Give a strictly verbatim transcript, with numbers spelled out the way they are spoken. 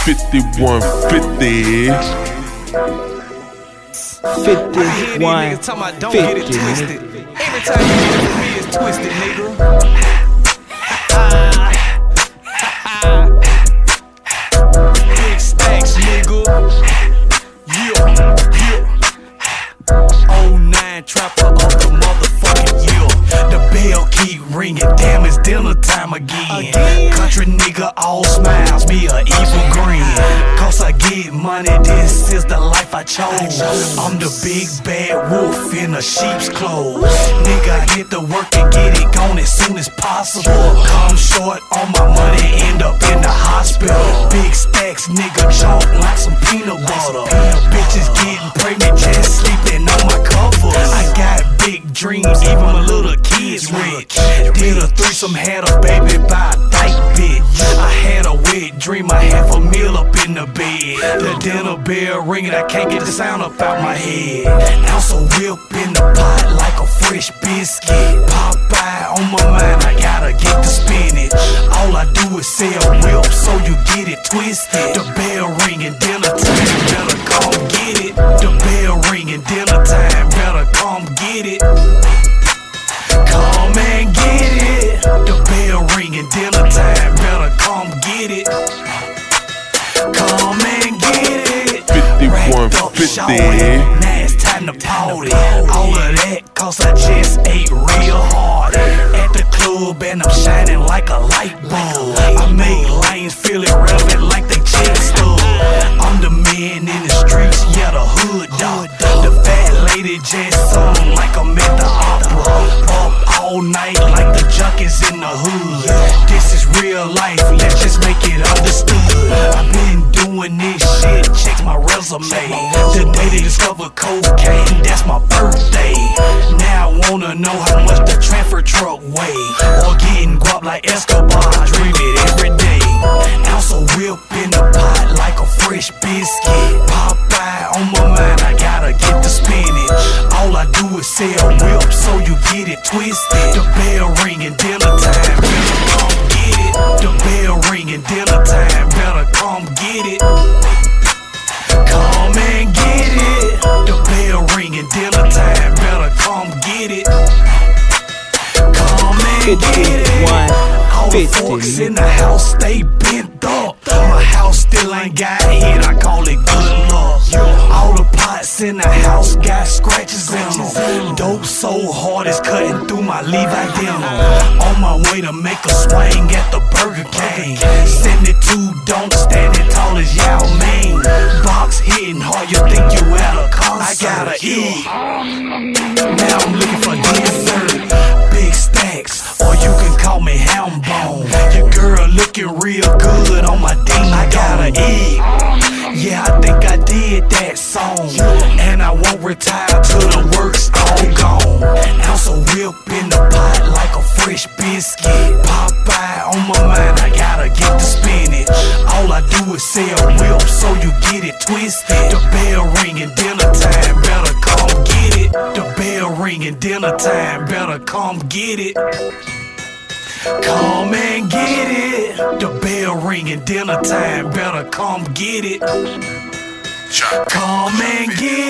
fifty-one fifty. fifty-one fifty. Every time you hear it from me, it's twisted, nigga. Big stacks, nigga. Yeah, yeah. oh nine trapper of the motherfucking year. The bell keep ringing, damn, it's dinner time again. again. Country nigga all smiles, me a evil grin. Cause I get money, this is the life I chose. I'm the big bad wolf in a sheep's clothes. Nigga, hit the work and get it gone as soon as possible. Come short on my money, end up in the hospital. Big stacks, nigga, chalk like some peanut butter. Bitches getting pregnant, just sleeping on my covers. I got big dreams, even my little kids rich. Did a threesome, had a baby by a dyke bitch. I had a wet dream, I had a meal up in the bed. The dinner bell ringing, I can't get the sound up out my head. Ounce of whip in the pot like a fresh biscuit. Popeye on my mind, I gotta get the spinach. All I do is sell whip, so you get it twisted. The bell ringing, dinner time, better come get it. The bell ringing, dinner time, better come get it. Come and get it. The bell ringing, dinner time, better come get it. Come and get it. fifty-one fifty. Now it's time to party. All of that cause I just ate real hard at the club and I'm shining like a light bulb. I make lanes feel irrelevant like they check stub. I'm the man in the streets, yeah, the hood dog. The fat lady just sung like I'm at the opera. Up all night like the junkies in the hood. This is real life, let's just make it understood. I've been doing this shit, check my resume. The day they discovered cocaine, that's my birthday. Now I wanna know how much the transfer truck weigh. Or getting guap like Escobar, I dream it every day. Ounce of whip in the pot like a fresh biscuit. Popeye on my mind, I gotta get the spinach. All I do is sell whip, so you get it twisted. The bell ringing, dinner time, better come get it. The bell ringing, dinner time, better come get it. Come and get it. The bell ringing, dinner time, better come get it. Come and get it. All the forks in the house, they bent up. My house still ain't got hit, I call it good luck. All the pots in the house got scratches in them. Dope so hard it's cutting through my Levi denim. On my way to make a swing at the Burger King. seventy-two, don't stand as tall as Yao Ming. Box hitting hard, you think you at a concert. I gotta eat. Now I'm looking for dessert. Big stacks, or you can call me ham bone. Your girl looking real good on my ding. I gotta eat. Yeah, I think I did that song. And I won't retire till the work's all gone. Ounce of whip in the pot like a fresh biscuit. Popeye on my mind, I gotta get the spinach. All I do is sell whip, so you get it twisted. The bell ringing, dinner time, better come get it. The bell ringing, dinner time, better come get it. Come and get it. The bell ringing, dinner time, better come get it. Come and get it.